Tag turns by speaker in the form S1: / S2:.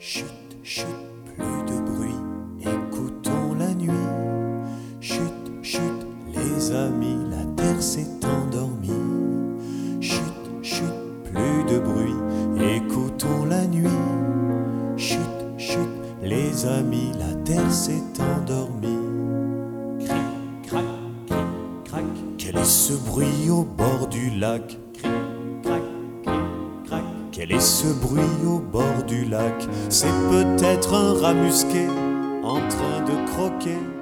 S1: Chut, chut, plus de bruit, écoutons la nuit. Chut, chut, les amis, la terre s'est endormie. Chut, chut, plus de bruit, écoutons la nuit. Chut, chut, les amis, la terre s'est endormie.
S2: Cric, crac, cric, crac.
S1: Quel est ce bruit au bord du lac?
S2: Cric, crac, cric, crac.
S1: Quel est ce bruit au bord du lac? C'est peut-être un rat musqué en train de croquer